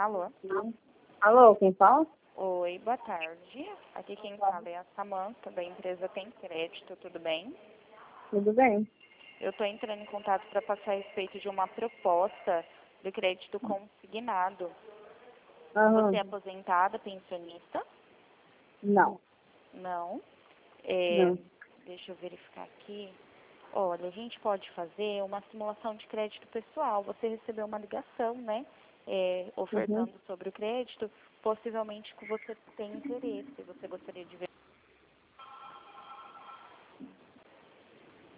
Alô? Alô, quem fala? Oi, boa tarde. Aqui quem fala é a Samantha, da empresa Tem Crédito, tudo bem? Tudo bem? Eu estou entrando em contato para passar a respeito de uma proposta de crédito consignado. Aham. Você é aposentada, pensionista? Não, Não. não. Deixa eu verificar aqui. Olha, a gente pode fazer uma simulação de crédito pessoal. Você recebeu uma ligação, né? Uhum. Ofertando sobre o crédito. Possivelmente que você tem interesse. Você gostaria de ver